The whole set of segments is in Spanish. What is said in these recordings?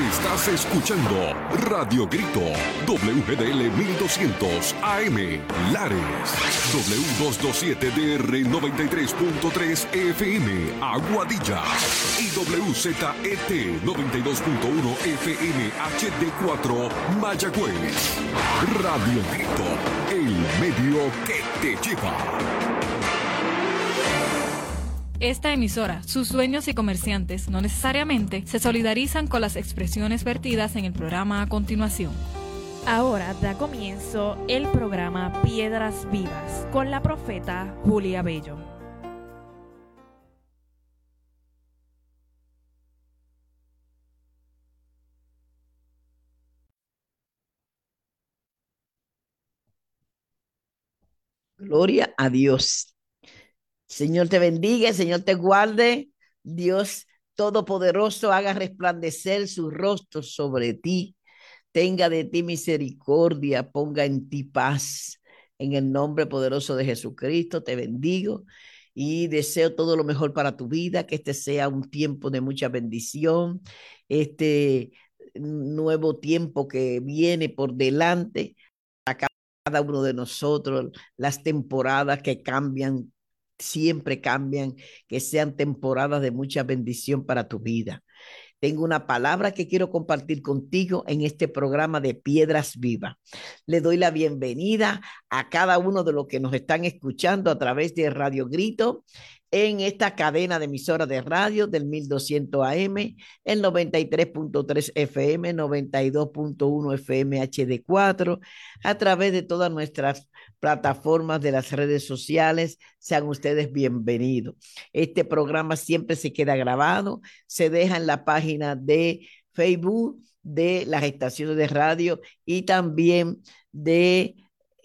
Estás escuchando Radio Grito, WGDL 1200 AM, Lares, W227DR 93.3 FM, Aguadilla, y WZET 92.1 FM HD4, Mayagüez. Radio Grito, el medio que te lleva. Esta emisora, sus dueños y comerciantes no necesariamente se solidarizan con las expresiones vertidas en el programa a continuación. Ahora da comienzo el programa Piedras Vivas con la profeta Julia Bello. Gloria a Dios. Señor te bendiga, Señor te guarde. Dios Todopoderoso haga resplandecer su rostro sobre ti. Tenga de ti misericordia, ponga en ti paz. En el nombre poderoso de Jesucristo te bendigo y deseo todo lo mejor para tu vida, que este sea un tiempo de mucha bendición, este nuevo tiempo que viene por delante a cada uno de nosotros, las temporadas que cambian, siempre cambian, que sean temporadas de mucha bendición para tu vida. Tengo una palabra que quiero compartir contigo en este programa de Piedras Vivas. Le doy la bienvenida a cada uno de los que nos están escuchando a través de Radio Grito, en esta cadena de emisoras de radio del 1200 AM, el 93.3 FM, 92.1 FM HD4, a través de todas nuestras plataformas de las redes sociales. Sean ustedes bienvenidos. Este programa siempre se queda grabado, se deja en la página de Facebook de las estaciones de radio y también del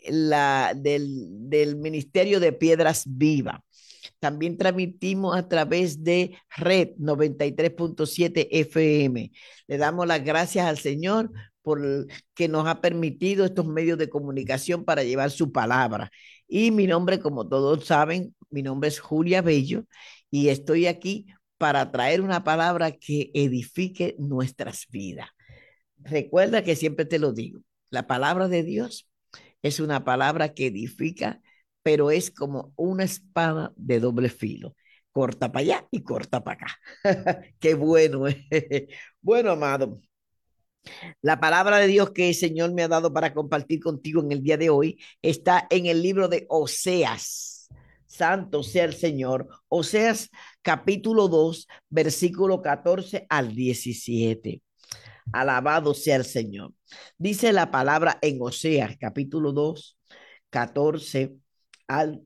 Ministerio de Piedras Vivas. También transmitimos a través de Red 93.7 FM. Le damos las gracias al Señor por que nos ha permitido estos medios de comunicación para llevar su palabra. Y mi nombre, como todos saben, mi nombre es Julia Bello y estoy aquí para traer una palabra que edifique nuestras vidas. Recuerda que siempre te lo digo, la palabra de Dios es una palabra que edifica, pero es como una espada de doble filo. Corta para allá y corta para acá. Qué bueno. Bueno, amado, la palabra de Dios que el Señor me ha dado para compartir contigo en el día de hoy está en el libro de Oseas. Santo sea el Señor. Oseas capítulo 2, versículo 14 al 17. Alabado sea el Señor. Dice la palabra en Oseas capítulo 2, 14 al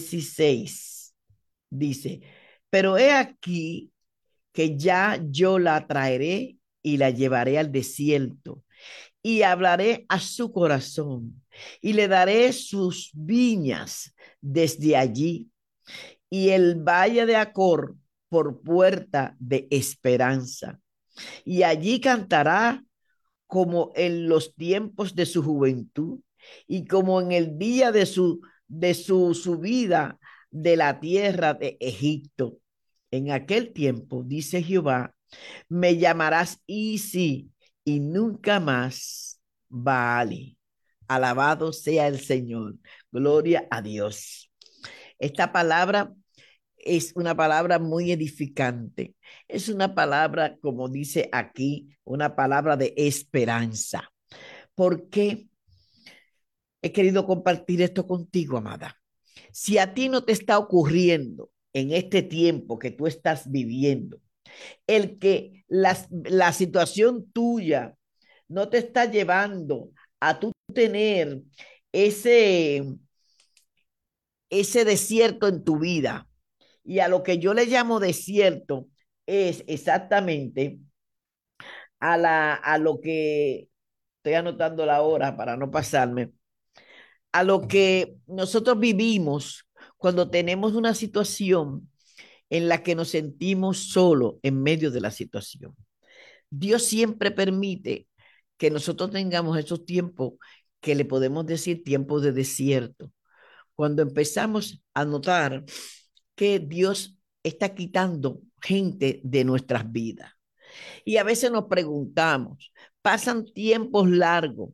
16. Dice, pero he aquí que ya yo la traeré y la llevaré al desierto y hablaré a su corazón y le daré sus viñas desde allí y el valle de Acor por puerta de esperanza. Y allí cantará como en los tiempos de su juventud y como en el día de su subida de la tierra de Egipto. En aquel tiempo, dice Jehová, me llamarás Isi y nunca más Baali. Alabado sea el Señor. Gloria a Dios. Esta palabra es una palabra muy edificante. Es una palabra, como dice aquí, una palabra de esperanza. ¿Por qué he querido compartir esto contigo, amada? Si a ti no te está ocurriendo en este tiempo que tú estás viviendo, el que la situación tuya no te está llevando a tú tener ese, ese desierto en tu vida, y a lo que yo le llamo desierto es exactamente a lo que, estoy anotando la hora para no pasarme, a lo que nosotros vivimos cuando tenemos una situación en la que nos sentimos solos en medio de la situación. Dios siempre permite que nosotros tengamos esos tiempos que le podemos decir tiempos de desierto. Cuando empezamos a notar que Dios está quitando gente de nuestras vidas. Y a veces nos preguntamos, pasan tiempos largos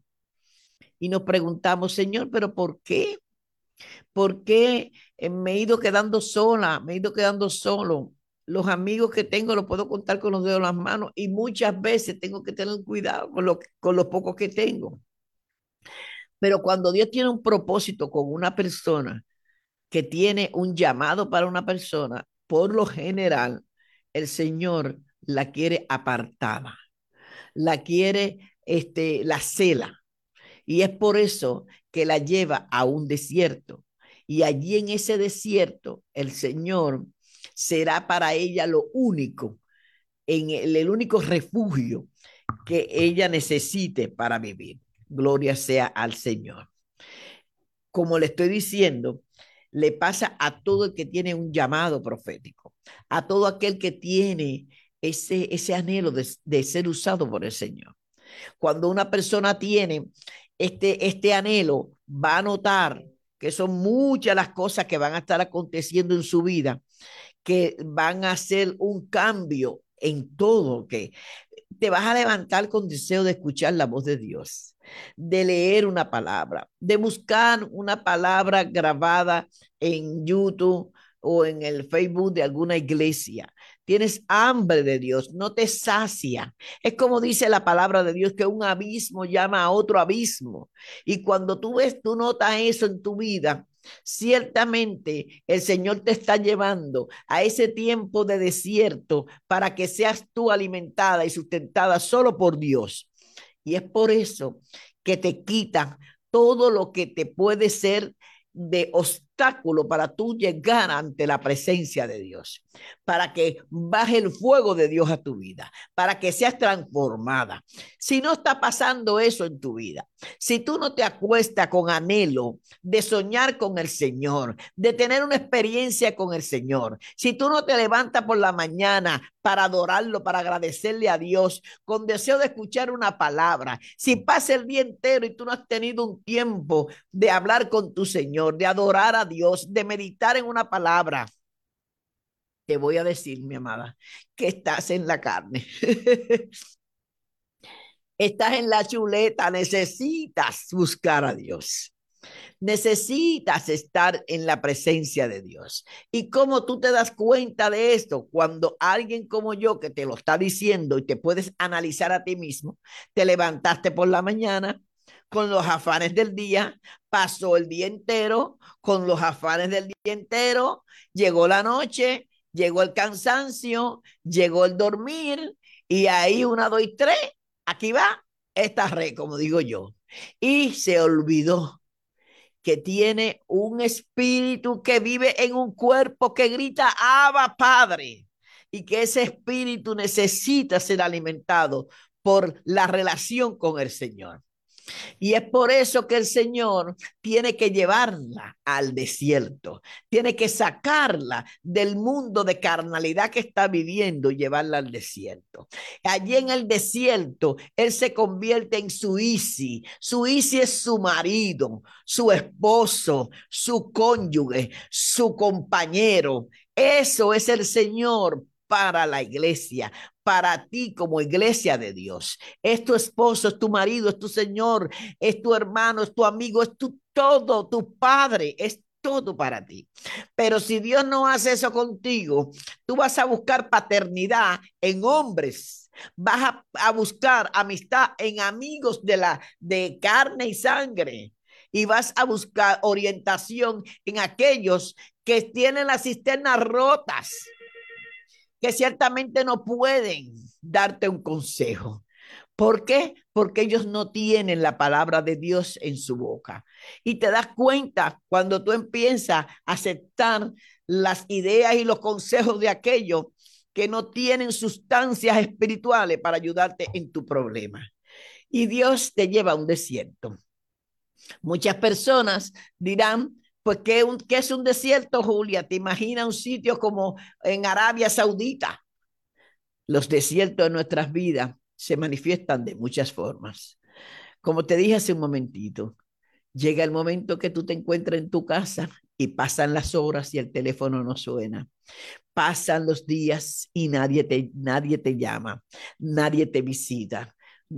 y nos preguntamos, Señor, ¿pero por qué? ¿Por qué me he ido quedando sola? Me he ido quedando solo. Los amigos que tengo los puedo contar con los dedos de las manos y muchas veces tengo que tener cuidado con lo poco que tengo. Pero cuando Dios tiene un propósito con una persona, que tiene un llamado para una persona, por lo general, el Señor la quiere apartada, la quiere, la cela. Y es por eso que la lleva a un desierto. Y allí en ese desierto, el Señor será para ella lo único, en el único refugio que ella necesite para vivir. Gloria sea al Señor. Como le estoy diciendo, le pasa a todo el que tiene un llamado profético, a todo aquel que tiene ese anhelo de ser usado por el Señor. Cuando una persona tiene este anhelo, va a notar que son muchas las cosas que van a estar aconteciendo en su vida, que van a hacer un cambio en todo, que te vas a levantar con deseo de escuchar la voz de Dios, de leer una palabra, de buscar una palabra grabada en YouTube o en el Facebook de alguna iglesia. Tienes hambre de Dios, no te sacia. Es como dice la palabra de Dios, que un abismo llama a otro abismo. Y cuando tú notas eso en tu vida, ciertamente el Señor te está llevando a ese tiempo de desierto para que seas tú alimentada y sustentada solo por Dios. Y es por eso que te quitan todo lo que te puede ser de obstáculo para tú llegar ante la presencia de Dios, para que baje el fuego de Dios a tu vida, para que seas transformada. Si no está pasando eso en tu vida, si tú no te acuestas con anhelo de soñar con el Señor, de tener una experiencia con el Señor, si tú no te levantas por la mañana para adorarlo, para agradecerle a Dios, con deseo de escuchar una palabra, si pasa el día entero y tú no has tenido un tiempo de hablar con tu Señor, de adorar a Dios, de meditar en una palabra, te voy a decir, mi amada, que estás en la carne. Estás en la chuleta, necesitas buscar a Dios. Necesitas estar en la presencia de Dios. ¿Y cómo tú te das cuenta de esto? Cuando alguien como yo que te lo está diciendo y te puedes analizar a ti mismo, te levantaste por la mañana con los afanes del día, pasó el día entero con los afanes del día entero, llegó la noche, llegó el cansancio, llegó el dormir y ahí una, dos y tres, aquí va esta red, como digo yo. Y se olvidó que tiene un espíritu que vive en un cuerpo que grita, Abba, Padre, y que ese espíritu necesita ser alimentado por la relación con el Señor. Y es por eso que el Señor tiene que llevarla al desierto, tiene que sacarla del mundo de carnalidad que está viviendo y llevarla al desierto. Allí en el desierto, Él se convierte en su Isi. Su Isi es su marido, su esposo, su cónyuge, su compañero. Eso es el Señor para la iglesia, para ti como iglesia de Dios. Es tu esposo, es tu marido, es tu Señor, es tu hermano, es tu amigo, es tu todo, tu padre, es todo para ti. Pero si Dios no hace eso contigo, tú vas a buscar paternidad en hombres, vas a buscar amistad en amigos de carne y sangre, y vas a buscar orientación en aquellos que tienen las cisternas rotas, que ciertamente no pueden darte un consejo. ¿Por qué? Porque ellos no tienen la palabra de Dios en su boca. Y te das cuenta cuando tú empiezas a aceptar las ideas y los consejos de aquellos que no tienen sustancias espirituales para ayudarte en tu problema. Y Dios te lleva a un desierto. Muchas personas dirán, pues, ¿qué es un desierto, Julia? ¿Te imaginas un sitio como en Arabia Saudita? Los desiertos de nuestras vidas se manifiestan de muchas formas. Como te dije hace un momentito, llega el momento que tú te encuentras en tu casa y pasan las horas y el teléfono no suena. Pasan los días y nadie te llama, nadie te visita.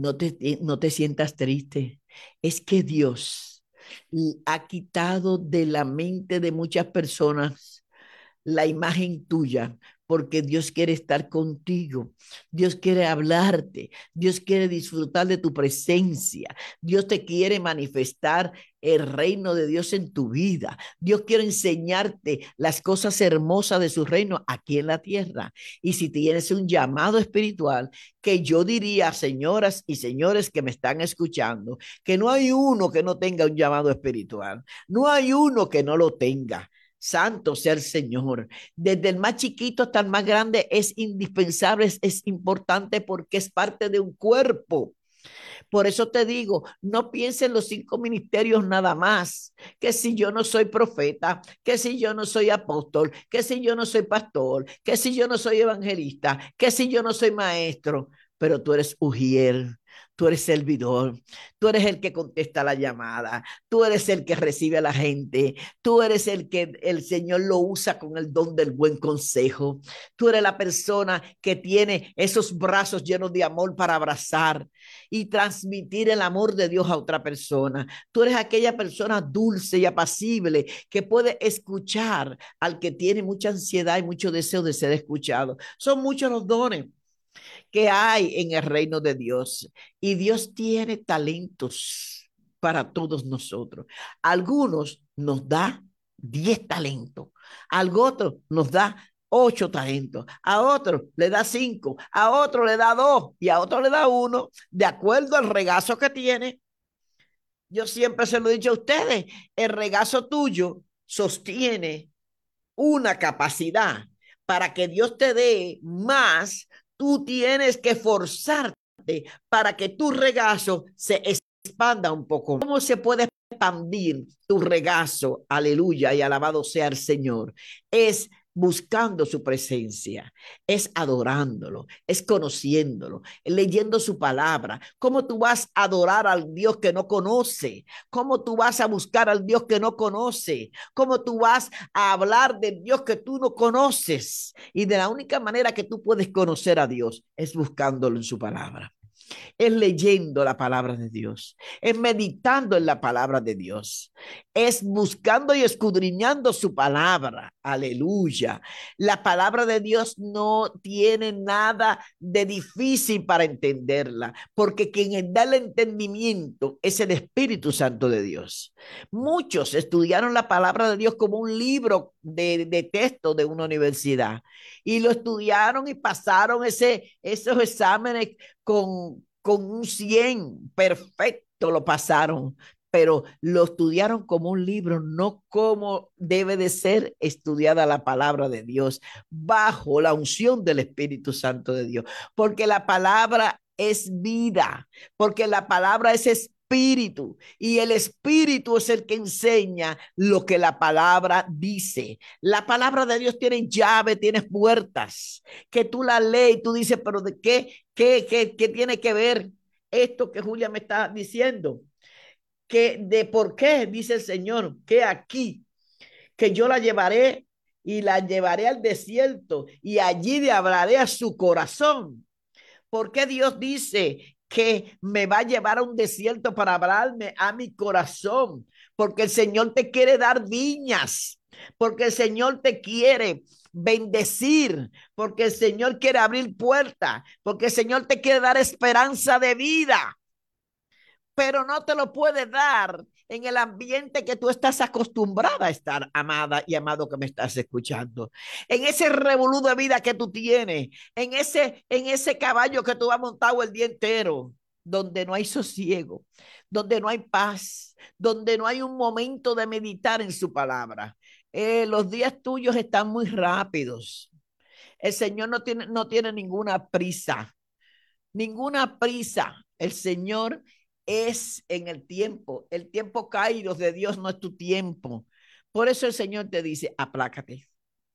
No te sientas triste. Es que Dios ha quitado de la mente de muchas personas la imagen tuya, porque Dios quiere estar contigo, Dios quiere hablarte, Dios quiere disfrutar de tu presencia, Dios te quiere manifestar el reino de Dios en tu vida, Dios quiere enseñarte las cosas hermosas de su reino aquí en la tierra. Y si tienes un llamado espiritual, que yo diría, señoras y señores que me están escuchando, que no hay uno que no tenga un llamado espiritual, no hay uno que no lo tenga. Santo sea el Señor. Desde el más chiquito hasta el más grande es indispensable, es importante porque es parte de un cuerpo. Por eso te digo, no pienses en los 5 ministerios nada más, que si yo no soy profeta, que si yo no soy apóstol, que si yo no soy pastor, que si yo no soy evangelista, que si yo no soy maestro, pero tú eres ujier, tú eres servidor, tú eres el que contesta la llamada, tú eres el que recibe a la gente, tú eres el que el Señor lo usa con el don del buen consejo, tú eres la persona que tiene esos brazos llenos de amor para abrazar y transmitir el amor de Dios a otra persona. Tú eres aquella persona dulce y apacible que puede escuchar al que tiene mucha ansiedad y mucho deseo de ser escuchado. Son muchos los dones que hay en el reino de Dios. Y Dios tiene talentos para todos nosotros. Algunos nos da 10 talentos, al otro nos da 8 talentos, a otro le da 5, a otro le da 2 y a otro le da 1, de acuerdo al regazo que tiene. Yo siempre se lo he dicho a ustedes, el regazo tuyo sostiene una capacidad. Para que Dios te dé más, tú tienes que forzarte para que tu regazo se expanda un poco. ¿Cómo se puede expandir tu regazo? Aleluya y alabado sea el Señor. Es buscando su presencia, es adorándolo, es conociéndolo, leyendo su palabra. ¿Cómo tú vas a adorar al Dios que no conoce? ¿Cómo tú vas a buscar al Dios que no conoce? ¿Cómo tú vas a hablar del Dios que tú no conoces? Y de la única manera que tú puedes conocer a Dios es buscándolo en su palabra, es leyendo la palabra de Dios, es meditando en la palabra de Dios, es buscando y escudriñando su palabra. Aleluya. La palabra de Dios no tiene nada de difícil para entenderla, porque quien da el entendimiento es el Espíritu Santo de Dios. Muchos estudiaron la palabra de Dios como un libro de texto de una universidad y lo estudiaron y pasaron esos exámenes con un 100 perfecto lo pasaron, pero lo estudiaron como un libro, no como debe de ser estudiada la palabra de Dios, bajo la unción del Espíritu Santo de Dios, porque la palabra es vida, porque la palabra es espíritu y el espíritu es el que enseña lo que la palabra dice. La palabra de Dios tiene llave, tiene puertas, que tú la lees y tú dices, pero ¿de qué tiene que ver esto que Julia me está diciendo? Que de por qué, dice el Señor, que aquí, que yo la llevaré y la llevaré al desierto y allí le hablaré a su corazón. ¿Por qué Dios dice que me va a llevar a un desierto para hablarme a mi corazón? Porque el Señor te quiere dar viñas, porque el Señor te quiere bendecir, porque el Señor quiere abrir puertas, porque el Señor te quiere dar esperanza de vida, pero no te lo puede dar en el ambiente que tú estás acostumbrada a estar, amada y amado que me estás escuchando, en ese revolú de vida que tú tienes, en ese caballo que tú has montado el día entero, donde no hay sosiego, donde no hay paz, donde no hay un momento de meditar en su palabra. Los días tuyos están muy rápidos. El Señor no tiene ninguna prisa, ninguna prisa. El Señor es en el tiempo kairos de Dios no es tu tiempo. Por eso el Señor te dice, aplácate,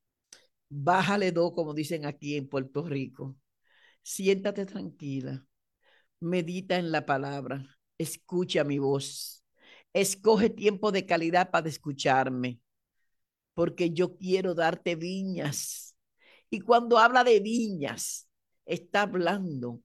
bájale dos, como dicen aquí en Puerto Rico, siéntate tranquila, medita en la palabra, escucha mi voz, escoge tiempo de calidad para escucharme. porque yo quiero darte viñas. Y cuando habla de viñas, está hablando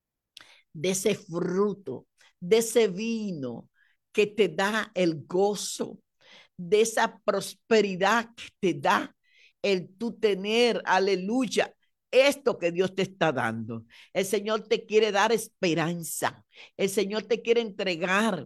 de ese fruto, de ese vino que te da el gozo, de esa prosperidad que te da el tú tener, aleluya, esto que Dios te está dando. El Señor te quiere dar esperanza. El Señor te quiere entregar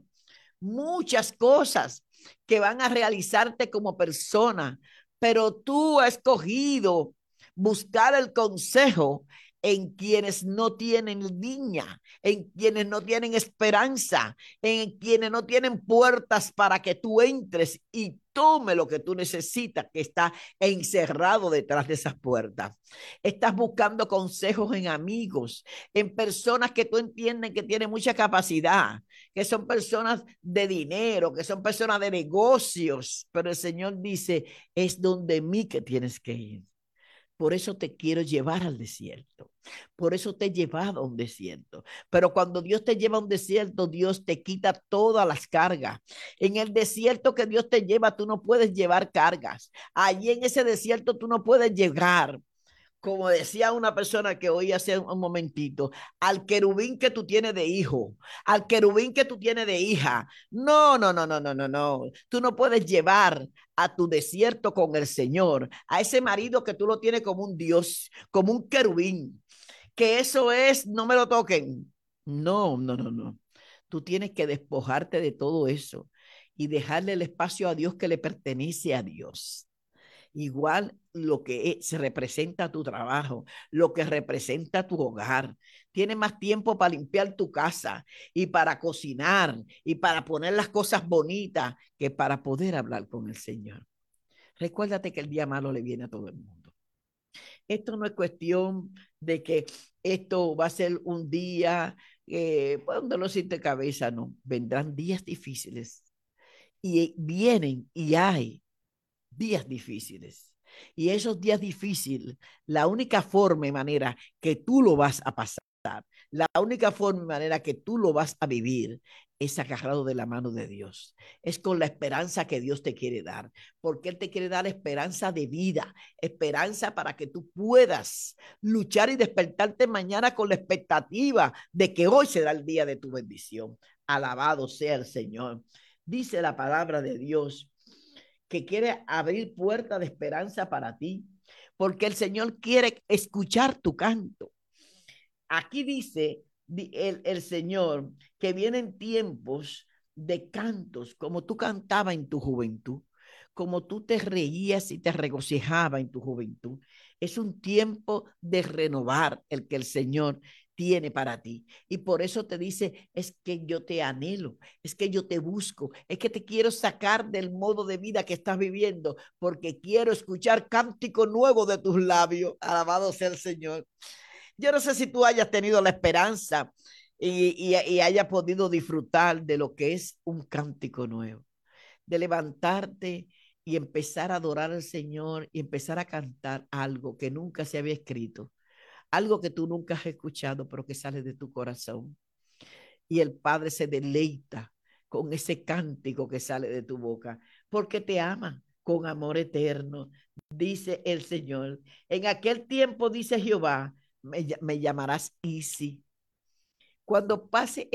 muchas cosas que van a realizarte como persona, pero tú has escogido buscar el consejo en quienes no tienen línea, en quienes no tienen esperanza, en quienes no tienen puertas para que tú entres y tome lo que tú necesitas, que está encerrado detrás de esas puertas. Estás buscando consejos en amigos, en personas que tú entiendes que tienen mucha capacidad, que son personas de dinero, que son personas de negocios, pero el Señor dice, es donde mí que tienes que ir. Por eso te quiero llevar al desierto. Por eso te he llevado a un desierto. Pero cuando Dios te lleva a un desierto, Dios te quita todas las cargas. En el desierto que Dios te lleva, tú no puedes llevar cargas. Allí en ese desierto tú no puedes llegar, como decía una persona que oí hace un momentito, al querubín que tú tienes de hijo, al querubín que tú tienes de hija. No, no, no, no, no, no, no. Tú no puedes llevar a tu desierto con el Señor, a ese marido que tú lo tienes como un Dios, como un querubín, que eso es, no me lo toquen. No, no, no, no. Tú tienes que despojarte de todo eso y dejarle el espacio a Dios que le pertenece a Dios. Igual lo que se representa tu trabajo, lo que representa tu hogar. Tienes más tiempo para limpiar tu casa y para cocinar y para poner las cosas bonitas que para poder hablar con el Señor. Recuérdate que el día malo le viene a todo el mundo. Esto no es cuestión de que esto va a ser un día, pues, un dolor sin de cabeza, no. Vendrán días difíciles y vienen y hay días difíciles. Y esos días difíciles, la única forma y manera que tú lo vas a pasar, la única forma y manera que tú lo vas a vivir es agarrado de la mano de Dios. Es con la esperanza que Dios te quiere dar, porque Él te quiere dar esperanza de vida, esperanza para que tú puedas luchar y despertarte mañana con la expectativa de que hoy será el día de tu bendición. Alabado sea el Señor. Dice la palabra de Dios que quiere abrir puertas de esperanza para ti, porque el Señor quiere escuchar tu canto. Aquí dice el Señor que vienen tiempos de cantos, como tú cantabas en tu juventud, como tú te reías y te regocijabas en tu juventud. Es un tiempo de renovar el que el Señor tiene para ti. Y por eso te dice, es que yo te anhelo, es que yo te busco, es que te quiero sacar del modo de vida que estás viviendo, porque quiero escuchar cántico nuevo de tus labios. Alabado sea el Señor. Yo no sé si tú hayas tenido la esperanza y hayas podido disfrutar de lo que es un cántico nuevo, de levantarte y empezar a adorar al Señor y empezar a cantar algo que nunca se había escrito, algo que tú nunca has escuchado, pero que sale de tu corazón. Y el Padre se deleita con ese cántico que sale de tu boca, porque te ama con amor eterno, dice el Señor. En aquel tiempo, dice Jehová, me llamarás Isi. Cuando pase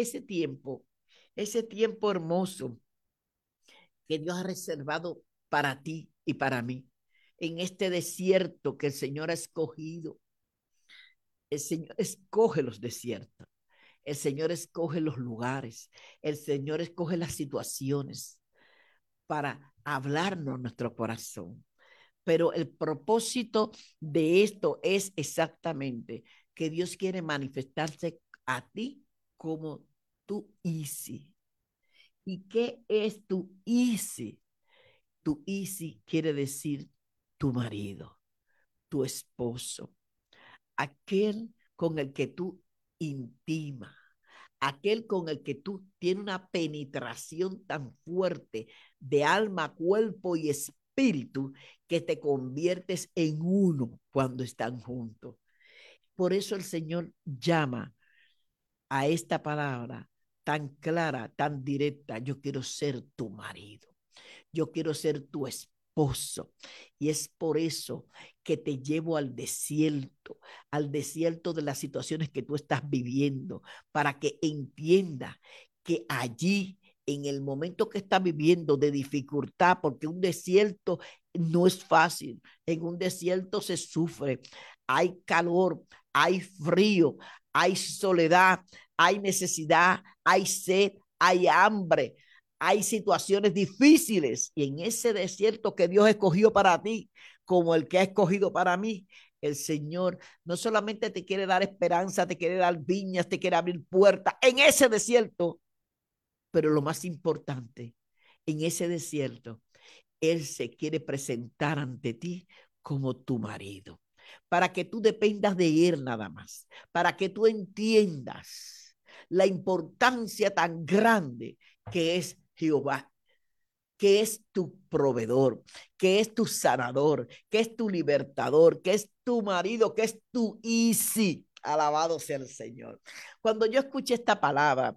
ese tiempo hermoso que Dios ha reservado para ti y para mí, en este desierto que el Señor ha escogido, el Señor escoge los desiertos, el Señor escoge los lugares, el Señor escoge las situaciones para hablarnos nuestro corazón. Pero el propósito de esto es exactamente que Dios quiere manifestarse a ti como tu Isi. ¿Y qué es tu Isi? Tu Isi quiere decir tu marido, tu esposo, aquel con el que tú intimas, aquel con el que tú tienes una penetración tan fuerte de alma, cuerpo y espíritu que te conviertes en uno cuando están juntos. Por eso el Señor llama a esta palabra tan clara, tan directa: yo quiero ser tu marido, yo quiero ser tu esposo. esposo. Y es por eso que te llevo al desierto de las situaciones que tú estás viviendo, para que entiendas que allí, en el momento que estás viviendo de dificultad, porque un desierto no es fácil, en un desierto se sufre, hay calor, hay frío, hay soledad, hay necesidad, hay sed, hay hambre, hay situaciones difíciles, y en ese desierto que Dios escogió para ti, como el que ha escogido para mí, el Señor no solamente te quiere dar esperanza, te quiere dar viñas, te quiere abrir puertas en ese desierto, pero lo más importante, en ese desierto, Él se quiere presentar ante ti como tu marido, para que tú dependas de Él nada más, para que tú entiendas la importancia tan grande que es Jehová, que es tu proveedor, que es tu sanador, que es tu libertador, que es tu marido, que es tu Isi. Alabado sea el Señor. Cuando yo escuché esta palabra,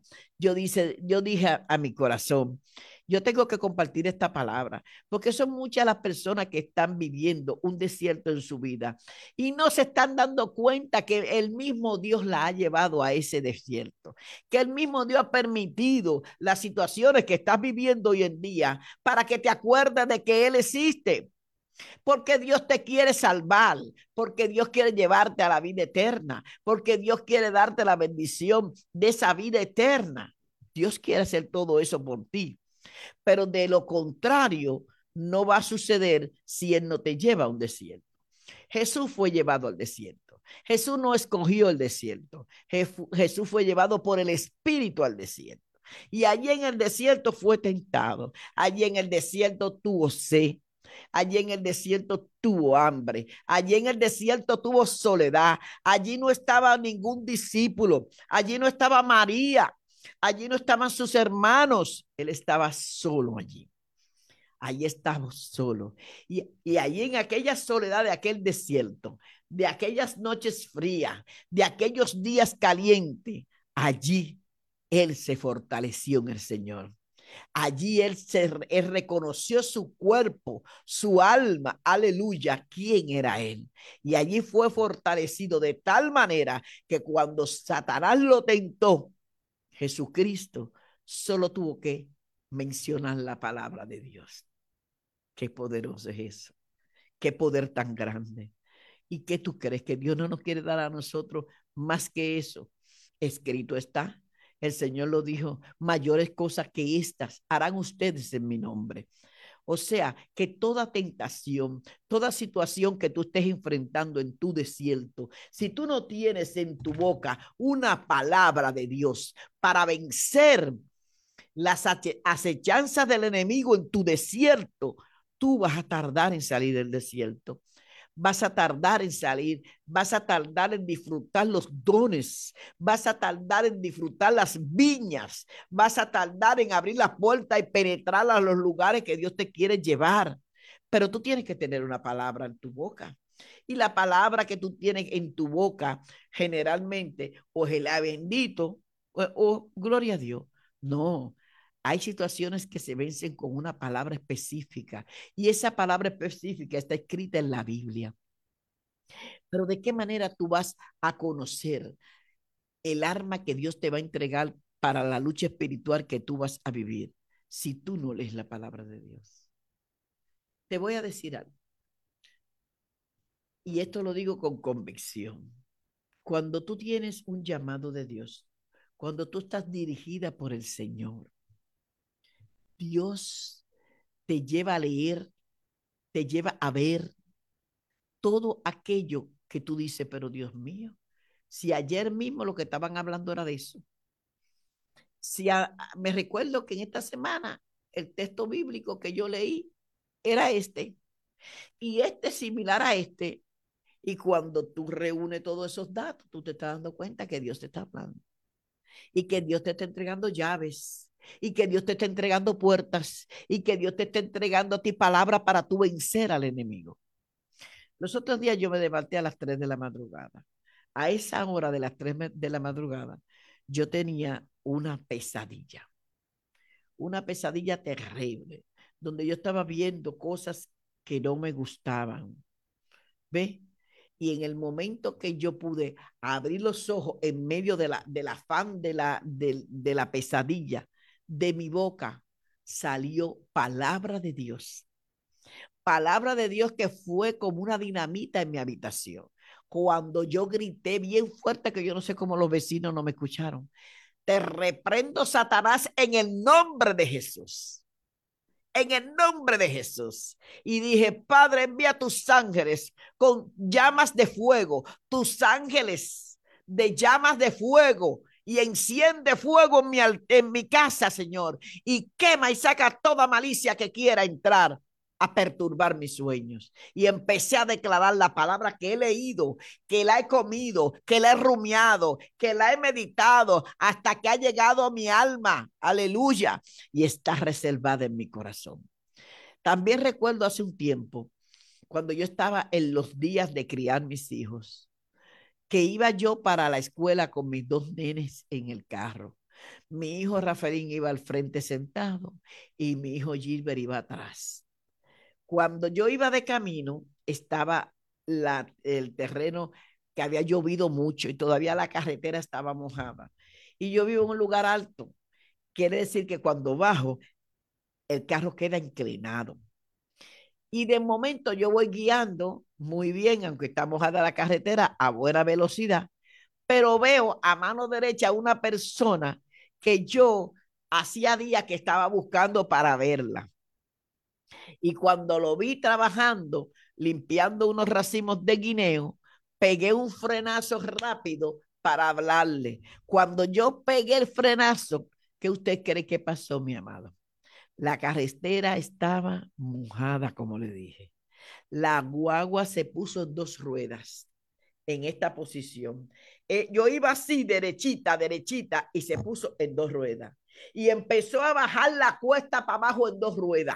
yo dije a mi corazón, yo tengo que compartir esta palabra, porque son muchas las personas que están viviendo un desierto en su vida y no se están dando cuenta que el mismo Dios la ha llevado a ese desierto, que el mismo Dios ha permitido las situaciones que estás viviendo hoy en día para que te acuerdes de que Él existe, porque Dios te quiere salvar, porque Dios quiere llevarte a la vida eterna, porque Dios quiere darte la bendición de esa vida eterna. Dios quiere hacer todo eso por ti, pero de lo contrario no va a suceder si Él no te lleva a un desierto. Jesús fue llevado al desierto. Jesús no escogió el desierto. Jesús fue llevado por el Espíritu al desierto. Y allí en el desierto fue tentado. Allí en el desierto tuvo sed. Allí en el desierto tuvo hambre. Allí en el desierto tuvo soledad. Allí no estaba ningún discípulo. Allí no estaba María. Allí no estaban sus hermanos. Él estaba solo allí. Allí estamos solos. Y allí en aquella soledad de aquel desierto, de aquellas noches frías, de aquellos días calientes, allí Él se fortaleció en el Señor. Allí él reconoció su cuerpo, su alma, aleluya, quién era Él. Y allí fue fortalecido de tal manera que cuando Satanás lo tentó, Jesucristo solo tuvo que mencionar la palabra de Dios. Qué poderoso es eso. Qué poder tan grande. ¿Y qué tú crees? Que Dios no nos quiere dar a nosotros más que eso. Escrito está. El Señor lo dijo, mayores cosas que estas harán ustedes en mi nombre. O sea, que toda tentación, toda situación que tú estés enfrentando en tu desierto, si tú no tienes en tu boca una palabra de Dios para vencer las acechanzas del enemigo en tu desierto, tú vas a tardar en salir del desierto. Vas a tardar en salir, vas a tardar en disfrutar los dones, vas a tardar en disfrutar las viñas, vas a tardar en abrir las puertas y penetrar a los lugares que Dios te quiere llevar. Pero tú tienes que tener una palabra en tu boca. Y la palabra que tú tienes en tu boca generalmente o es la bendito o gloria a Dios. No, hay situaciones que se vencen con una palabra específica y esa palabra específica está escrita en la Biblia. Pero ¿de qué manera tú vas a conocer el arma que Dios te va a entregar para la lucha espiritual que tú vas a vivir si tú no lees la palabra de Dios? Te voy a decir algo, y esto lo digo con convicción. Cuando tú tienes un llamado de Dios, cuando tú estás dirigida por el Señor, Dios te lleva a leer, te lleva a ver todo aquello que tú dices, pero Dios mío, si ayer mismo lo que estaban hablando era de eso. Me recuerdo que en esta semana el texto bíblico que yo leí era este, y este es similar a este, y cuando tú reúnes todos esos datos, tú te estás dando cuenta que Dios te está hablando, y que Dios te está entregando llaves, y que Dios te está entregando puertas, y que Dios te está entregando a ti palabras para tú vencer al enemigo. Los otros días yo me levanté a las 3 de la madrugada. A esa hora de las 3 de la madrugada, yo tenía una pesadilla terrible, donde yo estaba viendo cosas que no me gustaban. ¿Ve? Y en el momento que yo pude abrir los ojos en medio del afán de la pesadilla, de mi boca salió palabra de Dios. Palabra de Dios que fue como una dinamita en mi habitación. Cuando yo grité bien fuerte, que yo no sé cómo los vecinos no me escucharon. Te reprendo, Satanás, en el nombre de Jesús. En el nombre de Jesús. Y dije, Padre, envía tus ángeles con llamas de fuego, tus ángeles de llamas de fuego, y enciende fuego en mi casa, Señor, y quema y saca toda malicia que quiera entrar a perturbar mis sueños. Y empecé a declarar la palabra que he leído, que la he comido, que la he rumiado, que la he meditado hasta que ha llegado a mi alma. Aleluya. Y está reservada en mi corazón. También recuerdo hace un tiempo, cuando yo estaba en los días de criar mis hijos, que iba yo para la escuela con mis dos nenes en el carro. Mi hijo Rafaelín iba al frente sentado y mi hijo Gilbert iba atrás. Cuando yo iba de camino, estaba el terreno que había llovido mucho y todavía la carretera estaba mojada. Y yo vivo en un lugar alto. Quiere decir que cuando bajo, el carro queda inclinado. Y de momento yo voy guiando muy bien, aunque está mojada la carretera, a buena velocidad, pero veo a mano derecha una persona que yo hacía días que estaba buscando para verla. Y cuando lo vi trabajando, limpiando unos racimos de guineo, pegué un frenazo rápido para hablarle. Cuando yo pegué el frenazo, ¿qué usted cree que pasó, mi amado? La carretera estaba mojada, como le dije. La guagua se puso en dos ruedas en esta posición. Yo iba así, derechita, derechita, y se puso en dos ruedas. Y empezó a bajar la cuesta para abajo en dos ruedas.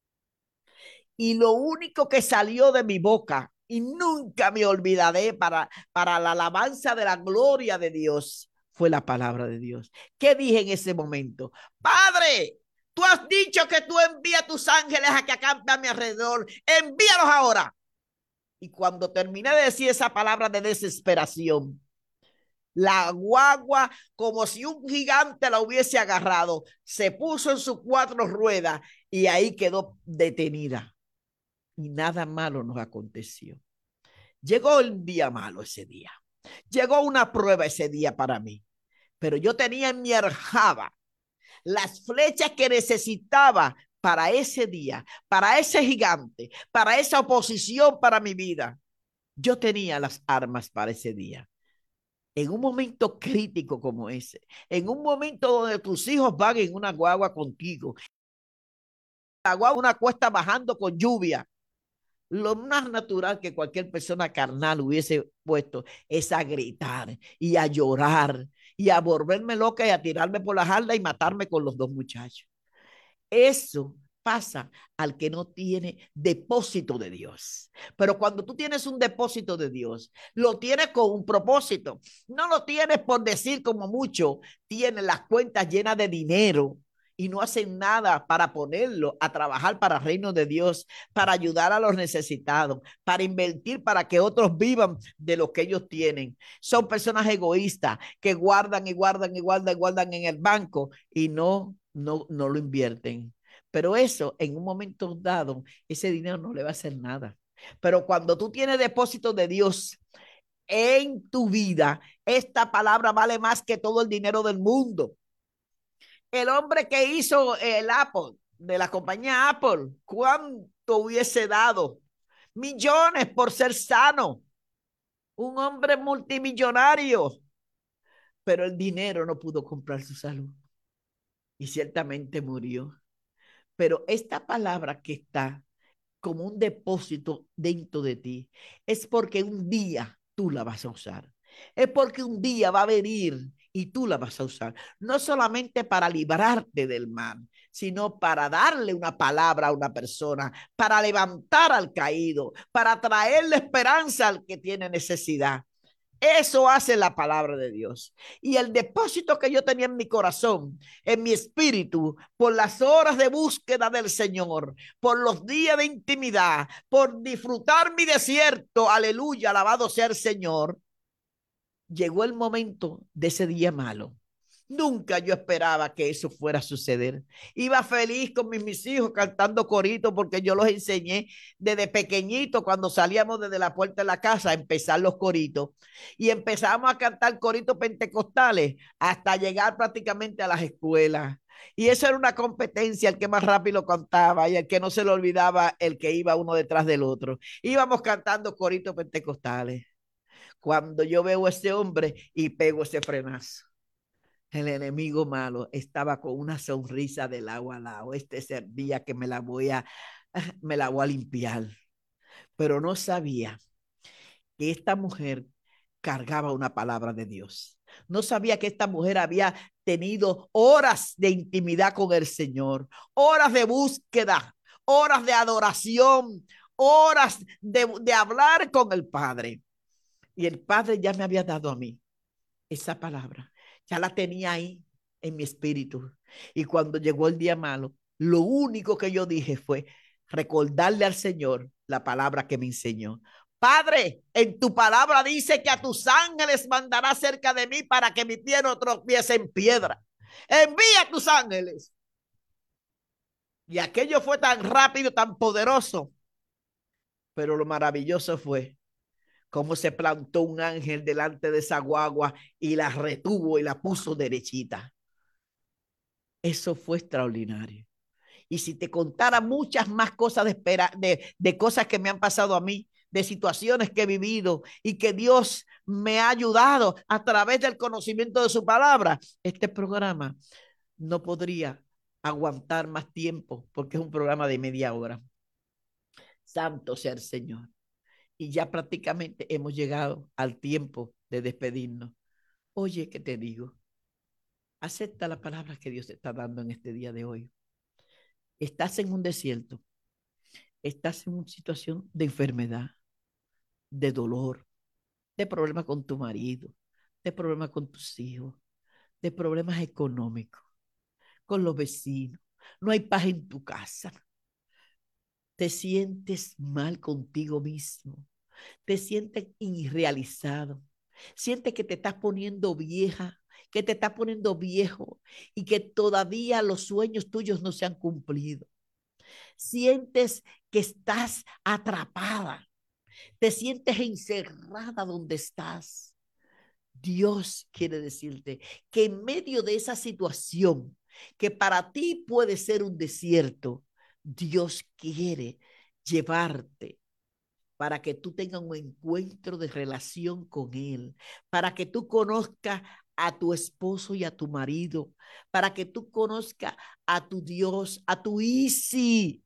Y lo único que salió de mi boca, y nunca me olvidaré para la alabanza de la gloria de Dios, fue la palabra de Dios. ¿Qué dije en ese momento? Padre, tú has dicho que tú envías tus ángeles a que acampen a mi alrededor. Envíalos ahora. Y cuando terminé de decir esa palabra de desesperación, la guagua, como si un gigante la hubiese agarrado, se puso en sus cuatro ruedas y ahí quedó detenida. Y nada malo nos aconteció. Llegó el día malo ese día. Llegó una prueba ese día para mí. Pero yo tenía en mi aljaba las flechas que necesitaba para ese día, para ese gigante, para esa oposición para mi vida. Yo tenía las armas para ese día. En un momento crítico como ese, en un momento donde tus hijos van en una guagua contigo, la guagua una cuesta bajando con lluvia, lo más natural que cualquier persona carnal hubiese puesto es a gritar y a llorar y a volverme loca y a tirarme por la jarda y matarme con los dos muchachos. Eso pasa al que no tiene depósito de Dios. Pero cuando tú tienes un depósito de Dios, lo tienes con un propósito. No lo tienes por decir como mucho, tienes las cuentas llenas de dinero y no hacen nada para ponerlo a trabajar para el reino de Dios, para ayudar a los necesitados, para invertir para que otros vivan de lo que ellos tienen. Son personas egoístas que guardan y guardan y guardan y guardan en el banco y no lo invierten. Pero eso, en un momento dado, ese dinero no le va a hacer nada. Pero cuando tú tienes depósito de Dios en tu vida, esta palabra vale más que todo el dinero del mundo. El hombre que hizo el Apple, de la compañía Apple, ¿cuánto hubiese dado? Millones por ser sano. Un hombre multimillonario. Pero el dinero no pudo comprar su salud. Y ciertamente murió. Pero esta palabra que está como un depósito dentro de ti es porque un día tú la vas a usar. Es porque un día va a venir y tú la vas a usar. No solamente para librarte del mal, sino para darle una palabra a una persona, para levantar al caído, para traerle esperanza al que tiene necesidad. Eso hace la palabra de Dios. Y el depósito que yo tenía en mi corazón, en mi espíritu, por las horas de búsqueda del Señor, por los días de intimidad, por disfrutar mi desierto, aleluya, alabado sea el Señor, llegó el momento de ese día malo. Nunca yo esperaba que eso fuera a suceder. Iba feliz con mis hijos cantando coritos porque yo los enseñé desde pequeñito cuando salíamos desde la puerta de la casa a empezar los coritos. Y empezamos a cantar coritos pentecostales hasta llegar prácticamente a las escuelas. Y eso era una competencia, el que más rápido cantaba y el que no se le olvidaba, el que iba uno detrás del otro. Íbamos cantando coritos pentecostales. Cuando yo veo a ese hombre y pego ese frenazo, el enemigo malo estaba con una sonrisa del agua al lado. Este es el día que me la voy a limpiar. Pero no sabía que esta mujer cargaba una palabra de Dios. No sabía que esta mujer había tenido horas de intimidad con el Señor, horas de búsqueda, horas de adoración, horas de hablar con el Padre. Y el Padre ya me había dado a mí esa palabra. Ya la tenía ahí en mi espíritu. Y cuando llegó el día malo, lo único que yo dije fue recordarle al Señor la palabra que me enseñó. Padre, en tu palabra dice que a tus ángeles mandará cerca de mí para que mi pie no tropiece en piedra. Envía a tus ángeles. Y aquello fue tan rápido, tan poderoso. Pero lo maravilloso fue cómo se plantó un ángel delante de esa guagua y la retuvo y la puso derechita. Eso fue extraordinario. Y si te contara muchas más cosas de cosas que me han pasado a mí, de situaciones que he vivido y que Dios me ha ayudado a través del conocimiento de su palabra, este programa no podría aguantar más tiempo porque es un programa de media hora. Santo sea el Señor. Y ya prácticamente hemos llegado al tiempo de despedirnos. Oye, ¿qué te digo? Acepta la palabra que Dios te está dando en este día de hoy. Estás en un desierto, estás en una situación de enfermedad, de dolor, de problemas con tu marido, de problemas con tus hijos, de problemas económicos, con los vecinos. No hay paz en tu casa. Te sientes mal contigo mismo. Te sientes irrealizado. Sientes que te estás poniendo vieja, que te estás poniendo viejo y que todavía los sueños tuyos no se han cumplido. Sientes que estás atrapada, te sientes encerrada donde estás. Dios quiere decirte que en medio de esa situación, que para ti puede ser un desierto, Dios quiere llevarte para que tú tengas un encuentro de relación con Él, para que tú conozcas a tu esposo y a tu marido, para que tú conozcas a tu Dios, a tu Isi.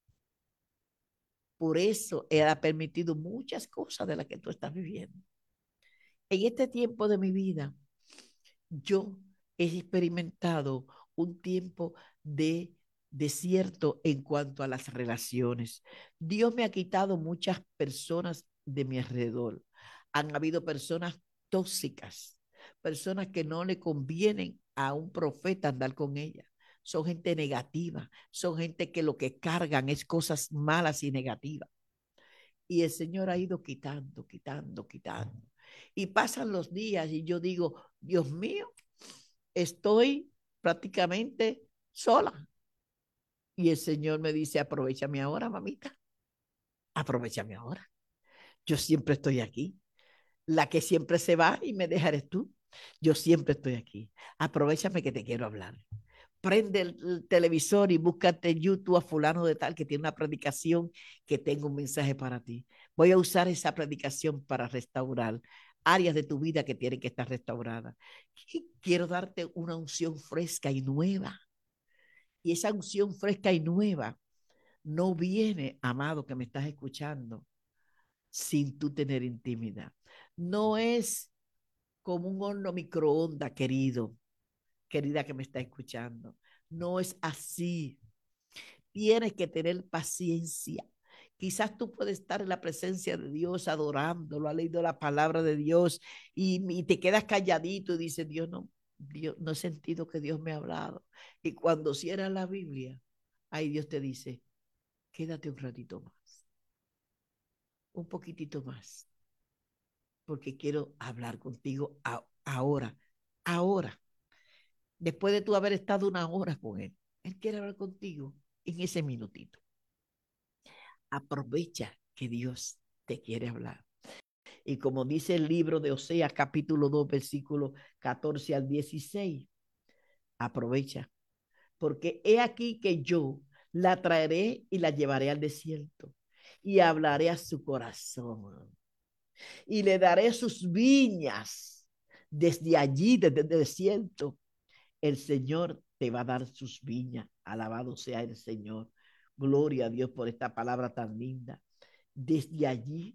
Por eso Él ha permitido muchas cosas de las que tú estás viviendo. En este tiempo de mi vida, yo he experimentado un tiempo de desierto en cuanto a las relaciones. Dios me ha quitado muchas personas de mi alrededor. Han habido personas tóxicas, personas que no le convienen a un profeta andar con ella. Son gente negativa, son gente que lo que cargan es cosas malas y negativas. Y el Señor ha ido quitando, quitando, quitando. Y pasan los días y yo digo, Dios mío, estoy prácticamente sola. Y el Señor me dice, aprovechame ahora, mamita, aprovechame ahora. Yo siempre estoy aquí. La que siempre se va y me deja eres tú. Yo siempre estoy aquí. Aprovechame que te quiero hablar. Prende el televisor y búscate en YouTube a fulano de tal que tiene una predicación que tengo un mensaje para ti. Voy a usar esa predicación para restaurar áreas de tu vida que tienen que estar restauradas. Y quiero darte una unción fresca y nueva. Y esa unción fresca y nueva no viene, amado, que me estás escuchando, sin tú tener intimidad. No es como un horno microondas, querido, querida que me está escuchando. No es así. Tienes que tener paciencia. Quizás tú puedes estar en la presencia de Dios adorándolo, has leído la palabra de Dios y te quedas calladito y dices, Dios, no he sentido que Dios me ha hablado. Y cuando cierras la Biblia, ahí Dios te dice, quédate un ratito más, un poquitito más, porque quiero hablar contigo ahora. Después de tú haber estado una hora con Él, Él quiere hablar contigo en ese minutito. Aprovecha que Dios te quiere hablar. Y como dice el libro de Oseas, capítulo 2, versículo 14 al 16, aprovecha, porque he aquí que yo la traeré y la llevaré al desierto y hablaré a su corazón y le daré sus viñas desde allí, desde el desierto. El Señor te va a dar sus viñas. Alabado sea el Señor. Gloria a Dios por esta palabra tan linda. Desde allí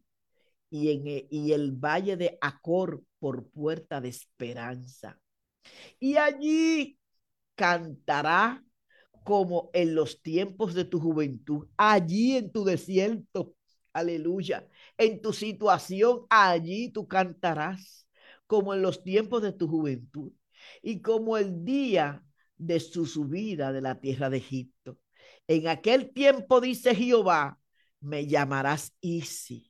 y el valle de Acor por puerta de esperanza. Y allí cantará como en los tiempos de tu juventud, allí en tu desierto, aleluya, en tu situación, allí tú cantarás como en los tiempos de tu juventud y como el día de su subida de la tierra de Egipto. En aquel tiempo, dice Jehová, me llamarás Isi,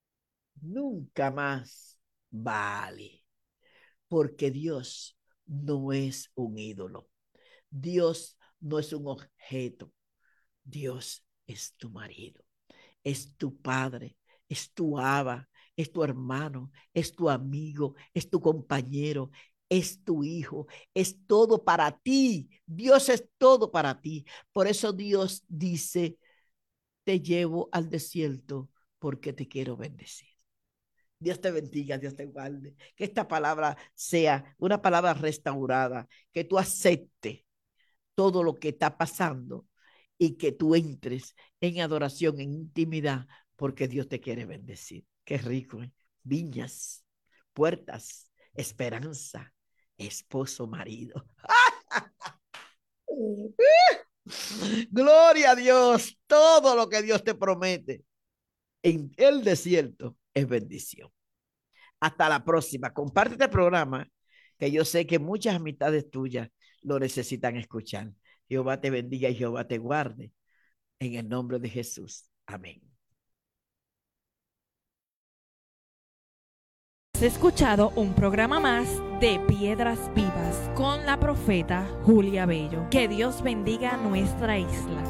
nunca más Baali, porque Dios no es un ídolo. Dios no es un objeto. Dios es tu marido, es tu padre, es tu aba, es tu hermano, es tu amigo, es tu compañero, es tu hijo, es todo para ti. Dios es todo para ti. Por eso Dios dice, te llevo al desierto porque te quiero bendecir. Dios te bendiga, Dios te guarde. Que esta palabra sea una palabra restaurada, que tú aceptes todo lo que está pasando y que tú entres en adoración, en intimidad, porque Dios te quiere bendecir. Qué rico, ¿eh? Viñas, puertas, esperanza, esposo, marido. Gloria a Dios. Todo lo que Dios te promete en el desierto es bendición. Hasta la próxima. Comparte este programa, que yo sé que muchas amistades tuyas lo necesitan escuchar. Jehová te bendiga y Jehová te guarde. En el nombre de Jesús. Amén. Has escuchado un programa más de Piedras Vivas con la profeta Julia Bello. Que Dios bendiga nuestra isla.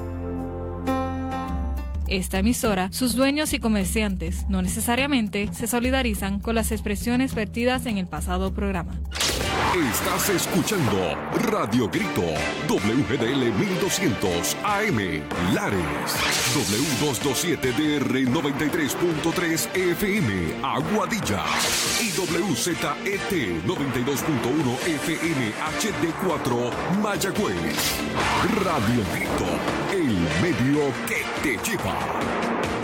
Esta emisora, sus dueños y comerciantes no necesariamente se solidarizan con las expresiones vertidas en el pasado programa. Estás escuchando Radio Grito, WGDL 1200 AM, Lares, W227DR 93.3 FM, Aguadilla, y WZET 92.1 FM HD4, Mayagüez. Radio Grito, el medio que te lleva.